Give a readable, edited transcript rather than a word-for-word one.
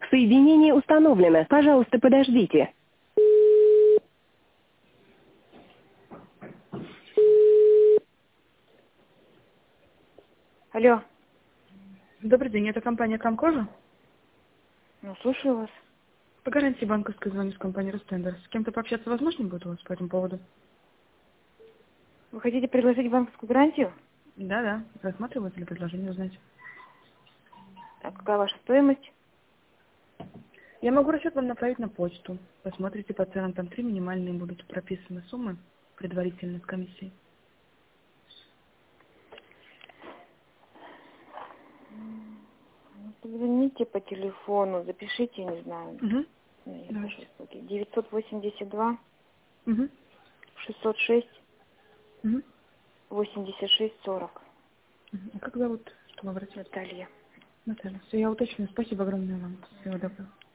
Соединение установлено. Пожалуйста, подождите. Алло. Добрый день, это компания Камкожа? Ну, слушаю вас. По гарантии банковской звоню с компании Ростендер. С кем-то пообщаться возможно будет у вас по этому поводу? Вы хотите предложить банковскую гарантию? Да. Рассматриваете ли предложение узнать? А какая ваша стоимость? Я могу расчет вам направить на почту. Посмотрите по ценам, там 3 минимальные будут прописаны суммы предварительно с комиссией. Ну, позвоните по телефону, запишите, не знаю. Угу. Я Давайте. 982 Угу. 606 Угу. 86 40. А как зовут, чтобы обратиться? Наталья. Наталья. Все, я уточню. Спасибо огромное вам. Всего доброго.